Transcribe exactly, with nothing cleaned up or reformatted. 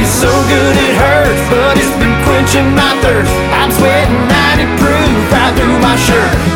so good it hurts, but it's been quenching my thirst. I'm sweating ninety proof right through my shirt.